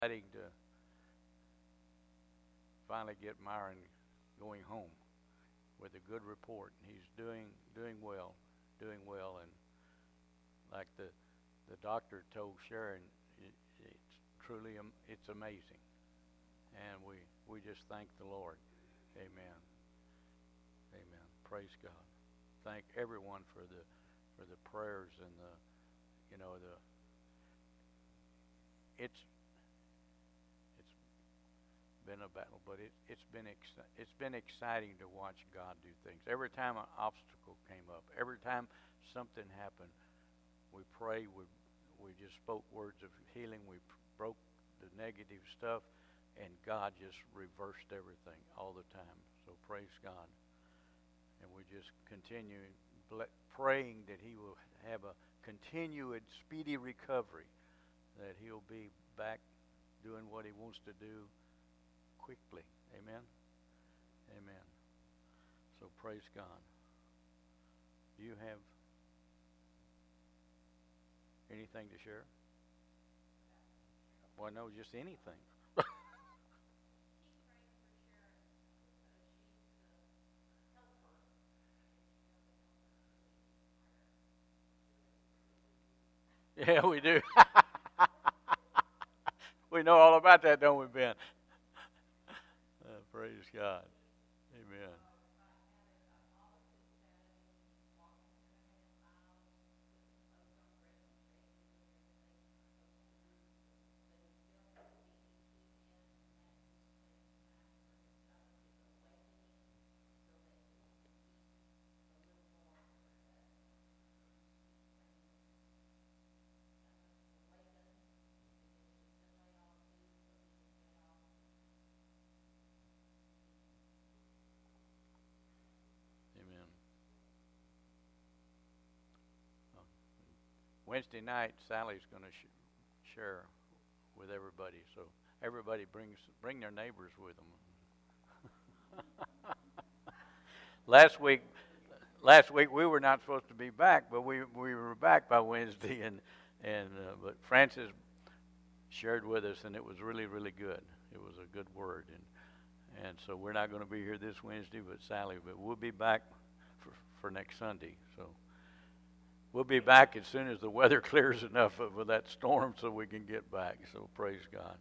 Exciting to finally get Myron going home with a good report. He's doing well, and like the doctor told Sharon, it's truly it's amazing, and we just thank the Lord. Amen. Amen. Praise God. Thank everyone for the prayers and the the it's it's been a battle, but it's been exciting to watch God do things. Every time an obstacle came up, every time something happened, we prayed. We just spoke words of healing. We broke the negative stuff, and God just reversed everything all the time. So praise God, and we just continue praying that He will have a continued speedy recovery, that He'll be back doing what He wants to do quickly. Amen. Amen. So praise God. Do you have anything to share? Well, no, just anything. Yeah, we do. We know all about that, don't we, Ben? Praise God. Amen. Amen. Wednesday night, Sally's going to share with everybody. So everybody bring their neighbors with them. last week, last week we were not supposed to be back, but we were back by Wednesday, and but Francis shared with us, and it was really good. It was a good word, and so we're not going to be here this Wednesday, but Sally, but we'll be back for next Sunday. So we'll be back as soon as the weather clears enough of that storm, so we can get back. So praise God.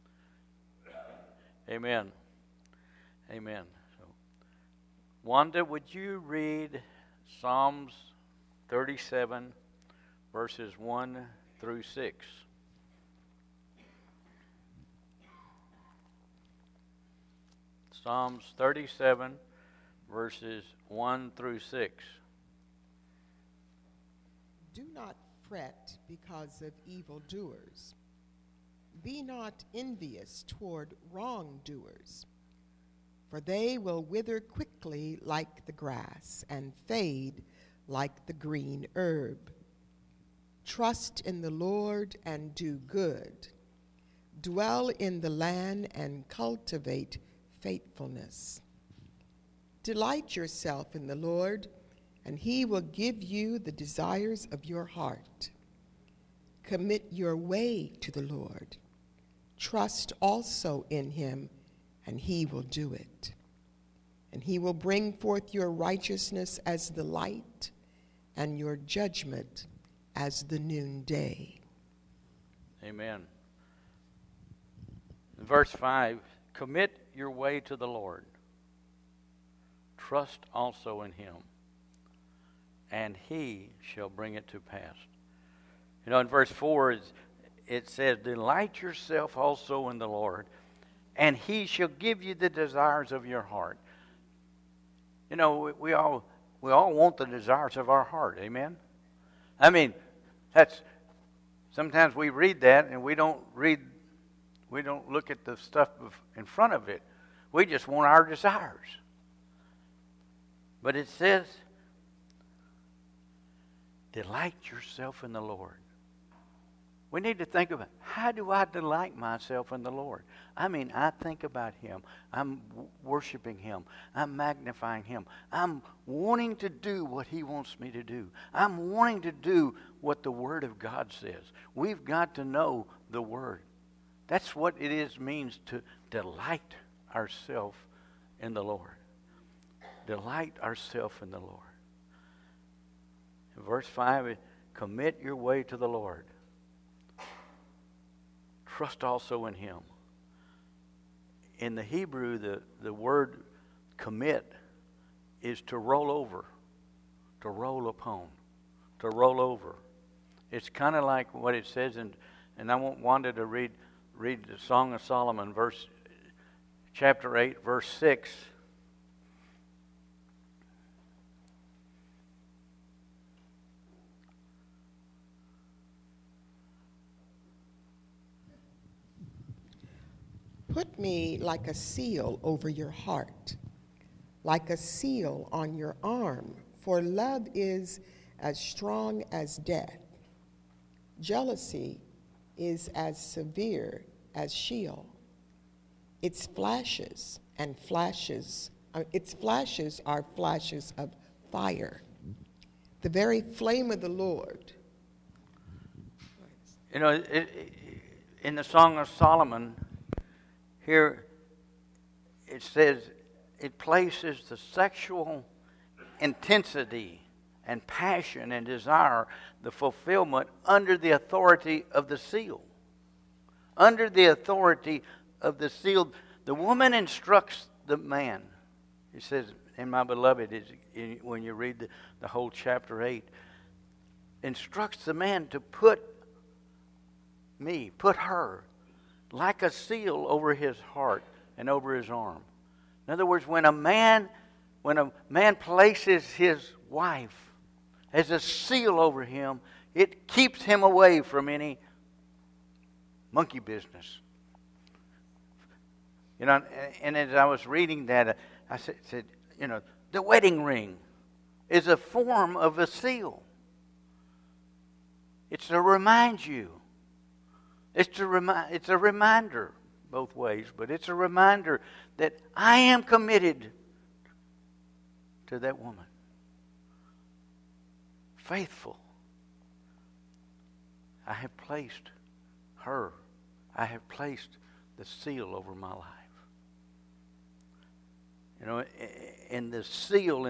Amen. Amen. So, Wanda, would you read Psalms 37, verses 1 through 6? Psalms 37, verses 1 through 6. Do not fret because of evildoers. Be not envious toward wrongdoers, for they will wither quickly like the grass and fade like the green herb. Trust in the Lord and do good. Dwell in the land and cultivate faithfulness. Delight yourself in the Lord, and He will give you the desires of your heart. Commit your way to the Lord. Trust also in Him, and He will do it. And He will bring forth your righteousness as the light, and your judgment as the noonday. Amen. Verse 5, commit your way to the Lord. Trust also in Him, and He shall bring it to pass. You know, in verse 4, it says, delight yourself also in the Lord, and He shall give you the desires of your heart. You know, we all want the desires of our heart. Amen? I mean, sometimes we read that and we don't look at the stuff in front of it. We just want our desires. But it says, delight yourself in the Lord. We need to think about, how do I delight myself in the Lord? I mean, I think about Him. I'm worshiping Him. I'm magnifying Him. I'm wanting to do what He wants me to do. I'm wanting to do what the Word of God says. We've got to know the Word. That's what it means to delight ourselves in the Lord. Delight ourselves in the Lord. In verse 5, commit your way to the Lord. Trust also in Him. In the Hebrew, the word commit is to roll over, to roll upon, to roll over. It's kind of like what it says and I want Wanda to read the Song of Solomon, chapter 8, verse 6. Put me like a seal over your heart, like a seal on your arm, for love is as strong as death. Jealousy is as severe as Sheol. Its flashes are flashes of fire. The very flame of the Lord. You know, in the Song of Solomon, here it says it places the sexual intensity and passion and desire, the fulfillment, under the authority of the seal. Under the authority of the seal. The woman instructs the man. It says, in my beloved, when you read the whole chapter 8, instructs the man to put her, like a seal over his heart and over his arm. In other words, when a man places his wife as a seal over him, it keeps him away from any monkey business. You know, and as I was reading that, I said, you know, the wedding ring is a form of a seal. It's to remind you. It's a reminder both ways, but it's a reminder that I am committed to that woman. Faithful. I have placed the seal over my life. You know, and the seal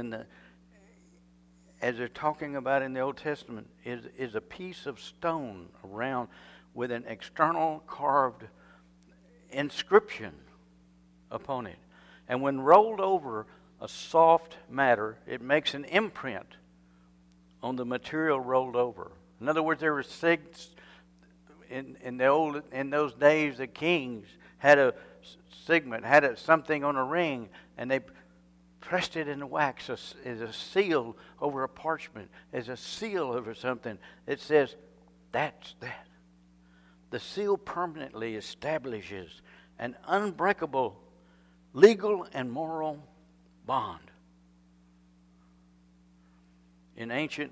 as they're talking about in the Old Testament, is a piece of stone around with an external carved inscription upon it. And when rolled over a soft matter, it makes an imprint on the material rolled over. In other words, there were in those days, the kings had a signet, something on a ring, and they pressed it in the wax as a seal over a parchment, as a seal over something. It says, that's that. The seal permanently establishes an unbreakable legal and moral bond. In ancient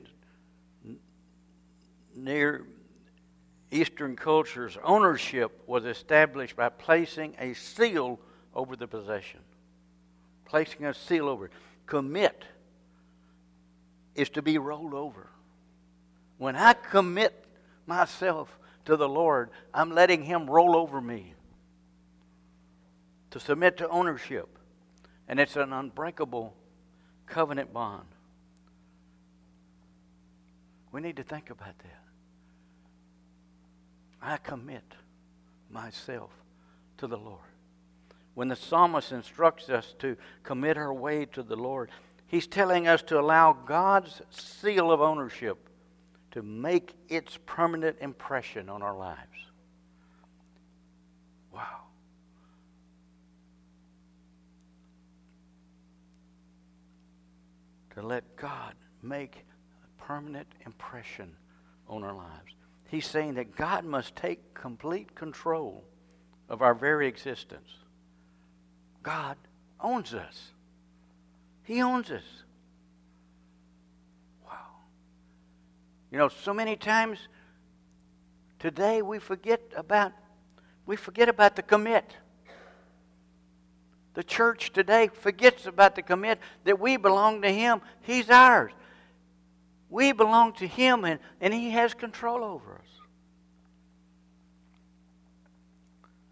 Near Eastern cultures, ownership was established by placing a seal over the possession. Placing a seal over it. Commit is to be rolled over. When I commit myself to the Lord, I'm letting Him roll over me. To submit to ownership. And it's an unbreakable covenant bond. We need to think about that. I commit myself to the Lord. When the psalmist instructs us to commit our way to the Lord, he's telling us to allow God's seal of ownership to make its permanent impression on our lives. Wow. To let God make a permanent impression on our lives. He's saying that God must take complete control of our very existence. God owns us. He owns us. Wow. You know, so many times today we forget about the commit. The church today forgets about the commit, that we belong to Him. He's ours. We belong to Him, and He has control over us.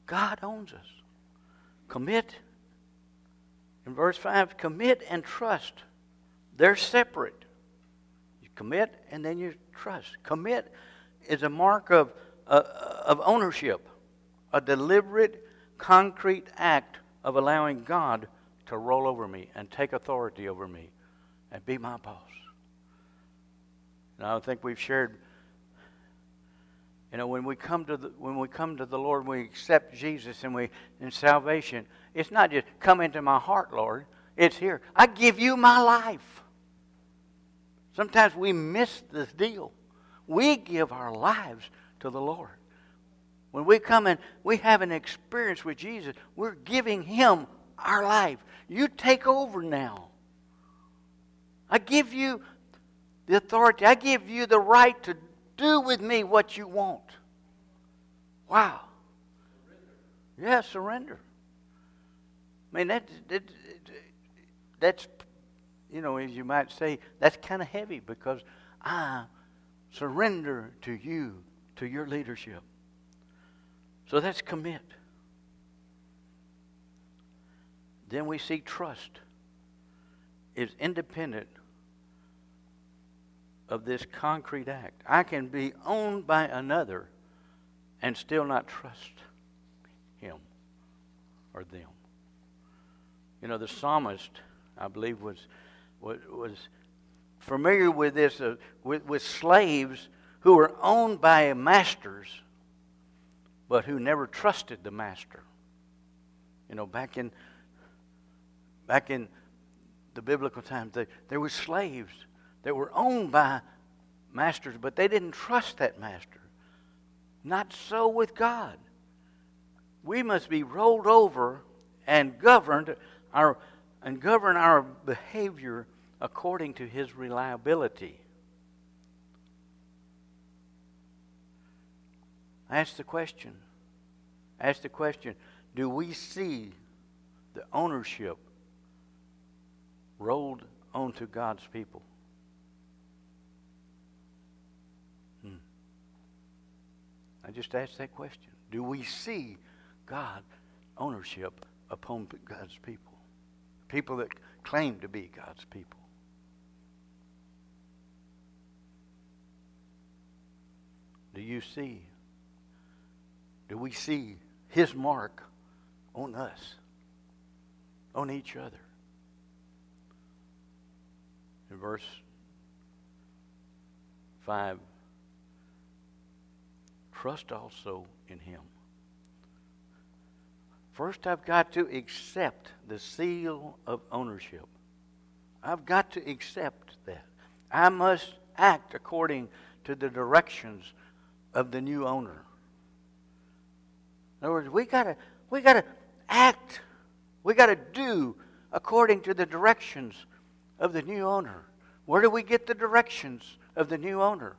God owns us. Commit. In verse 5, commit and trust. They're separate. You commit and then you trust. Commit is a mark of ownership, a deliberate, concrete act of allowing God to roll over me and take authority over me and be my boss. And I think we've shared, when we come to the Lord, we accept Jesus and in salvation, it's not just come into my heart, Lord. It's here. I give you my life. Sometimes we miss this deal. We give our lives to the Lord. When we come and we have an experience with Jesus, we're giving Him our life. You take over now. I give you the authority. I give you the right to do with me what you want. Wow. Yeah, surrender. I mean, that's, as you might say, that's kind of heavy because I surrender to you, to your leadership. So that's commit. Then we see trust is independent of this concrete act. I can be owned by another and still not trust him or them. The psalmist, I believe, was familiar with this, with slaves who were owned by masters, but who never trusted the master. Back in the biblical times, there were slaves that were owned by masters, but they didn't trust that master. Not so with God. We must be rolled over and govern our behavior according to His reliability. Ask the question, do we see the ownership rolled onto God's people? I just asked that question. Do we see God's ownership upon God's people? People that claim to be God's people. Do we see His mark on us, on each other? In verse 5, trust also in Him. First, I've got to accept the seal of ownership. I've got to accept that. I must act according to the directions of the new owner. In other words, we gotta act. We gotta do according to the directions of the new owner. Where do we get the directions of the new owner?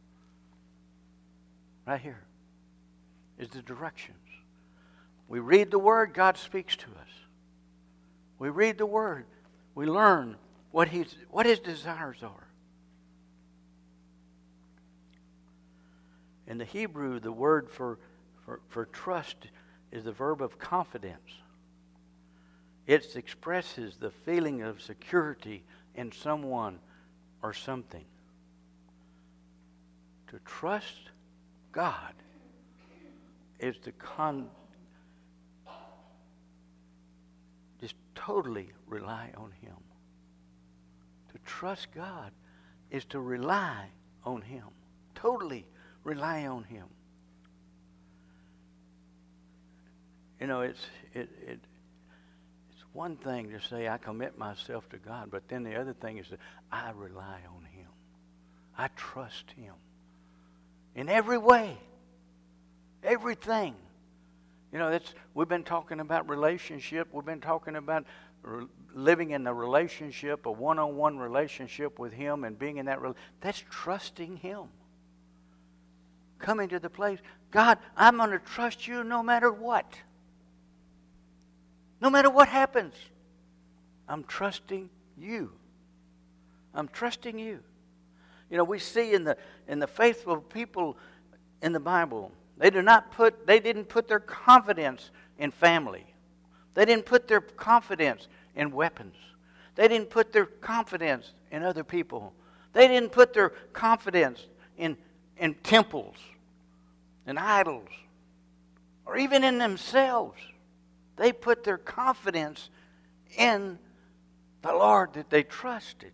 Right here is the directions. We read the Word, God speaks to us. We read the Word, we learn what His desires are. In the Hebrew, the word for trust is the verb of confidence. It expresses the feeling of security in someone or something. To trust God is to just totally rely on Him. To trust God is to rely on Him. Totally rely on Him. It's one thing to say I commit myself to God, but then the other thing is that I rely on Him. I trust Him. In every way. Everything. We've been talking about relationship. We've been talking about living in a relationship, a one-on-one relationship with Him and being in that relationship. That's trusting Him. Coming to the place, God, I'm going to trust You no matter what. No matter what happens. I'm trusting You. I'm trusting You. We see in the faithful people in the Bible, They didn't put their confidence in family. They didn't put their confidence in weapons. They didn't put their confidence in other people. They didn't put their confidence in temples and idols or even in themselves. They put their confidence in the Lord that they trusted.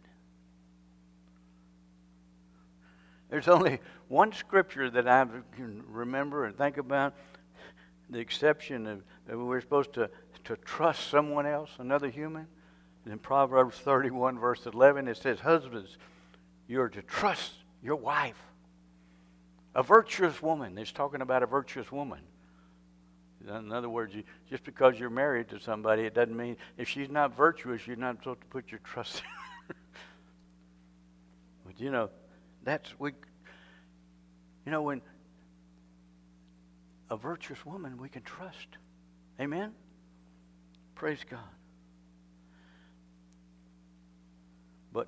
There's only one scripture that I can remember and think about, the exception of that we're supposed to trust someone else, another human. And in Proverbs 31, verse 11, it says, husbands, you are to trust your wife. A virtuous woman. It's talking about a virtuous woman. In other words, just because you're married to somebody, it doesn't mean if she's not virtuous, you're not supposed to put your trust in her. But when a virtuous woman we can trust. Amen? Praise God. But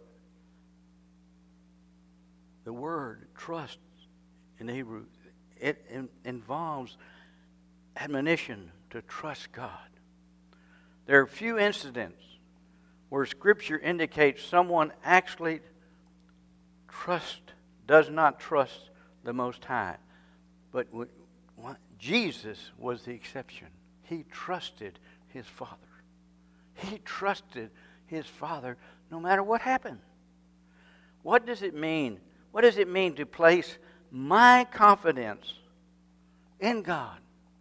the word trust in Hebrew, it involves admonition to trust God. There are few incidents where Scripture indicates someone actually does not trust the Most High. But Jesus was the exception. He trusted his Father. He trusted his Father no matter what happened. What does it mean? What does it mean to place my confidence in God?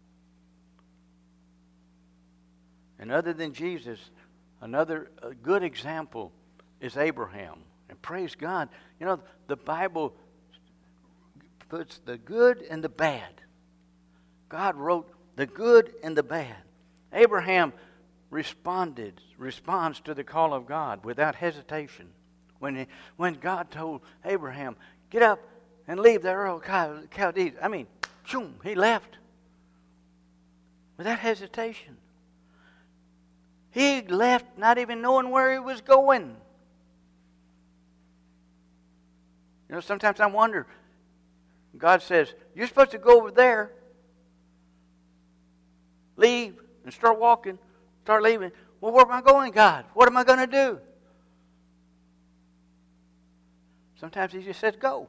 And other than Jesus, another good example is Abraham. And praise God, the Bible puts the good and the bad. God wrote the good and the bad. Abraham responds to the call of God without hesitation. When God told Abraham, get up and leave the Ur of Chaldees, he left without hesitation. He left not even knowing where he was going. Sometimes I wonder, God says, you're supposed to go over there, leave, and start walking, start leaving. Well, where am I going, God? What am I going to do? Sometimes he just says, go.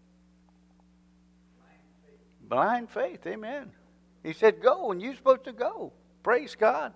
Blind faith, amen. He said, go, and you're supposed to go. Praise God.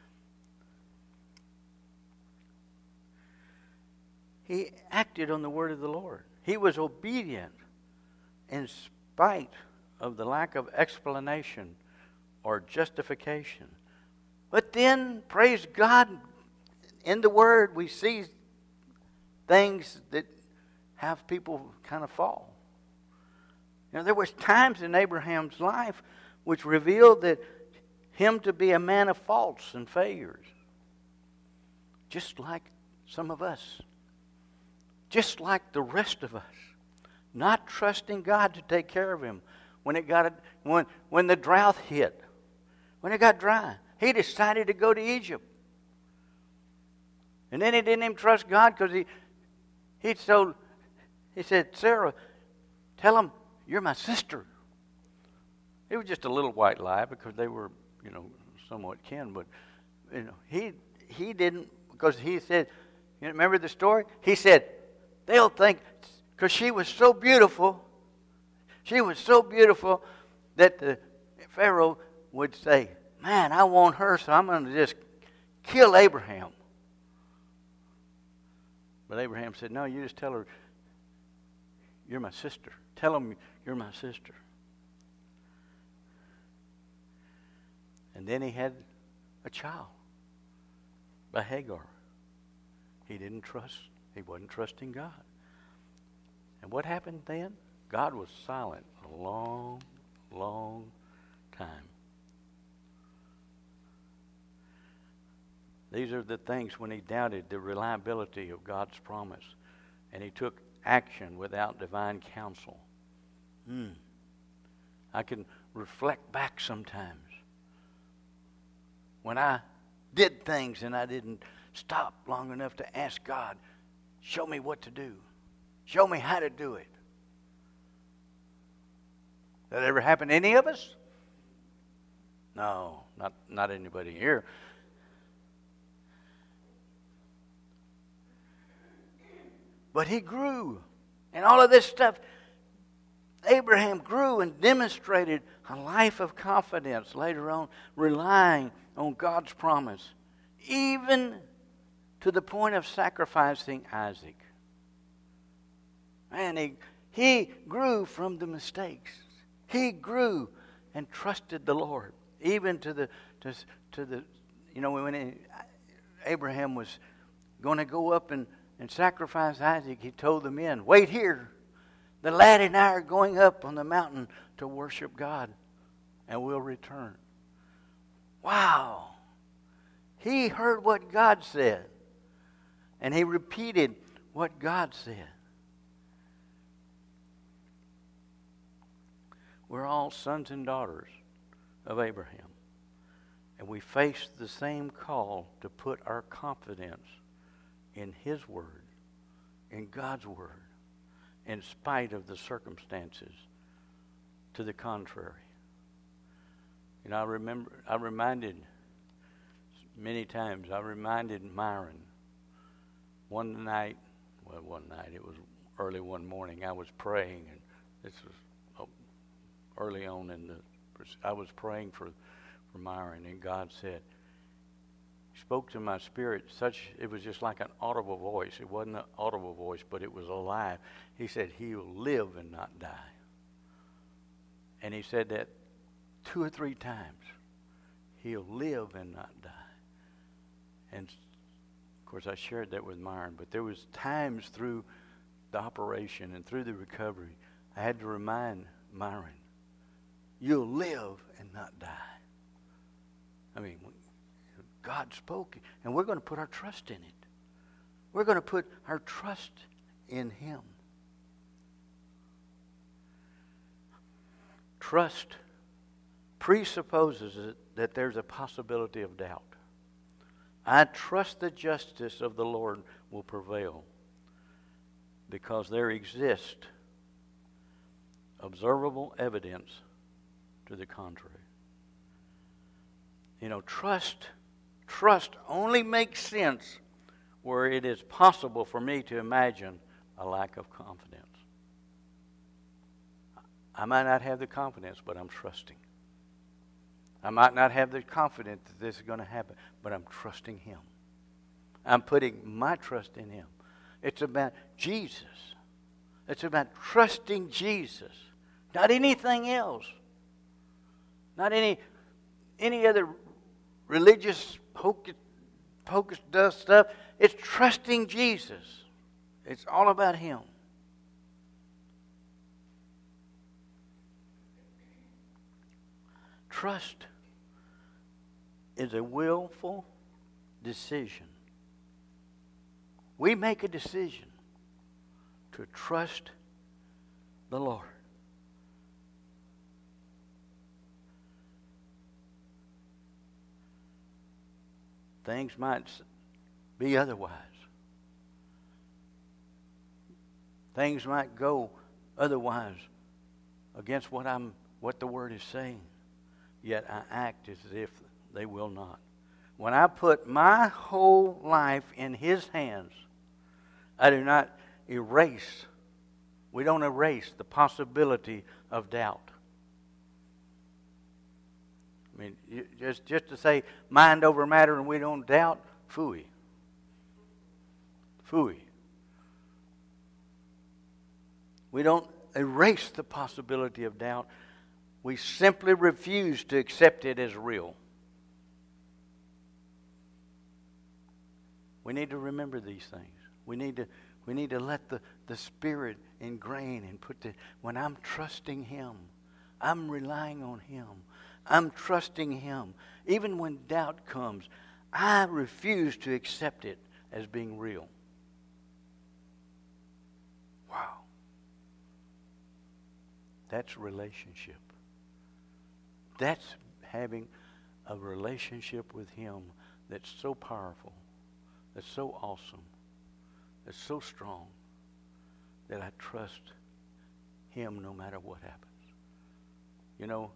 He acted on the word of the Lord. He was obedient in spite of the lack of explanation or justification. But then, praise God, in the Word we see things that have people kind of fall. There was times in Abraham's life which revealed that him to be a man of faults and failures. Just like some of us. Just like the rest of us. Not trusting God to take care of him when the drought hit. When it got dry, he decided to go to Egypt. And then he didn't even trust God because he said, Sarah, tell him you're my sister. It was just a little white lie because they were, somewhat kin. But, he didn't, because he said, remember the story? He said, they'll think, because she was so beautiful that the Pharaoh would say, man, I want her, so I'm going to just kill Abraham. But Abraham said, no, you just tell her, you're my sister. Tell him you're my sister. And then he had a child by Hagar. He didn't trust. He wasn't trusting God. And what happened then? God was silent a long, long time. These are the things when he doubted the reliability of God's promise. And he took action without divine counsel. I can reflect back sometimes when I did things and I didn't stop long enough to ask God, show me what to do. Show me how to do it. That ever happened to any of us? No, not anybody here. But he grew. And all of this stuff, Abraham grew and demonstrated a life of confidence later on, relying on God's promise, even to the point of sacrificing Isaac. Man, he grew from the mistakes. He grew and trusted the Lord, even to the when Abraham was going to go up and sacrifice Isaac, he told the men, "Wait here. The lad and I are going up on the mountain to worship God, and we'll return." Wow. He heard what God said, and he repeated what God said. We're all sons and daughters of Abraham, and we face the same call to put our confidence in His Word, in God's Word, in spite of the circumstances to the contrary. You know, I reminded Myron one night, it was early one morning, I was praying, and this was early on I was praying for Myron, and God said, He spoke to my spirit, it was just like an audible voice. It wasn't an audible voice, but it was alive. He said, "He will live and not die." And he said that 2 or 3 times. He'll live and not die. And of course I shared that with Myron, but there was times through the operation and through the recovery, I had to remind Myron, "You'll live and not die." I mean, God spoke, and we're going to put our trust in it. We're going to put our trust in Him. Trust presupposes that there's a possibility of doubt. I trust the justice of the Lord will prevail because there exists observable evidence to the contrary. You know, trust only makes sense where it is possible for me to imagine a lack of confidence. I might not have the confidence, but I'm trusting. I might not have the confidence that this is going to happen, but I'm trusting Him. I'm putting my trust in Him. It's about Jesus. It's about trusting Jesus, not anything else. Not any other religious hocus dust stuff. It's trusting Jesus. It's all about Him. Trust is a willful decision. We make a decision to trust the Lord. Things might be otherwise. Things might go otherwise against what the Word is saying. Yet I act as if they will not. When I put my whole life in His hands, I do not erase. We don't erase the possibility of doubt. I mean, just to say mind over matter and we don't doubt, phooey. Phooey. We don't erase the possibility of doubt. We simply refuse to accept it as real. We need to remember these things. We need to let the Spirit ingrain and when I'm trusting Him, I'm relying on Him. I'm trusting Him. Even when doubt comes, I refuse to accept it as being real. Wow. That's relationship. That's having a relationship with Him that's so powerful, that's so awesome, that's so strong, that I trust Him no matter what happens. You know,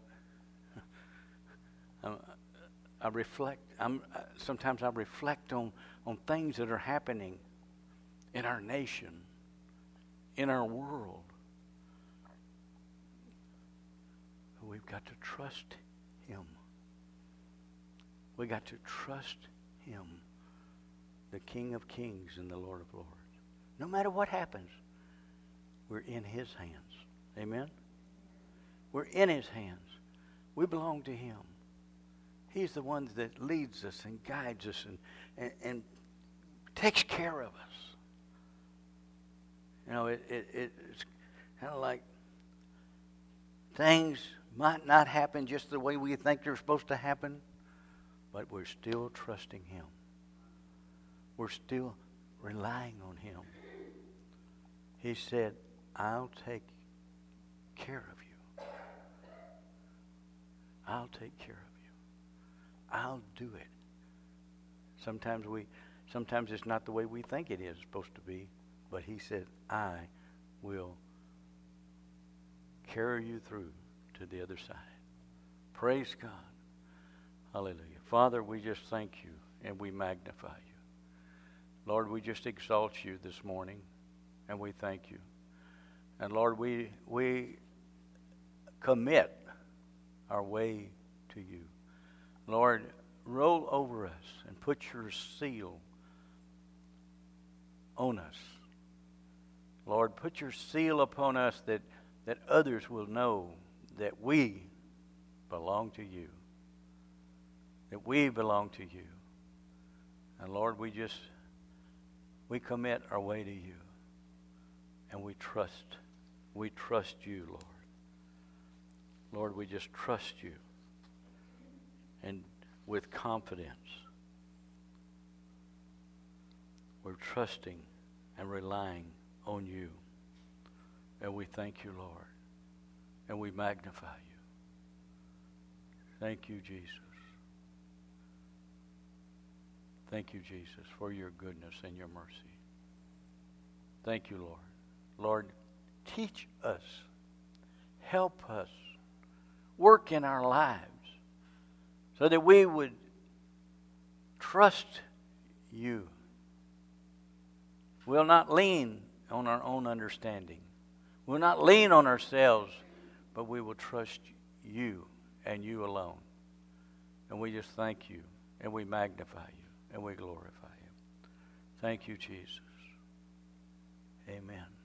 I reflect. Sometimes I reflect on things that are happening in our nation, in our world. We've got to trust Him. We got to trust Him, the King of Kings and the Lord of Lords. No matter what happens, we're in His hands. Amen? We're in His hands. We belong to Him. He's the one that leads us and guides us and takes care of us. You know, it's kind of like things might not happen just the way we think they're supposed to happen, but we're still trusting Him. We're still relying on Him. He said, I'll take care of you. I'll take care of you. I'll do it. Sometimes it's not the way we think it is supposed to be, but He said, I will carry you through to the other side. Praise God. Hallelujah. Father, we just thank you and we magnify you. Lord, we just exalt you this morning and we thank you. And Lord, we commit our way to you. Lord, roll over us and put your seal on us. Lord, put your seal upon us that others will know that we belong to you. That we belong to you. And Lord, we commit our way to you. And we trust you, Lord. Lord, we just trust you. And with confidence, we're trusting and relying on you. And we thank you, Lord. And we magnify you. Thank you, Jesus. Thank you, Jesus, for your goodness and your mercy. Thank you, Lord. Lord, teach us, help us, work in our lives so that we would trust you. We'll not lean on our own understanding. We'll not lean on ourselves, but we will trust you and you alone. And we just thank you and we magnify you and we glorify you. Thank you, Jesus. Amen.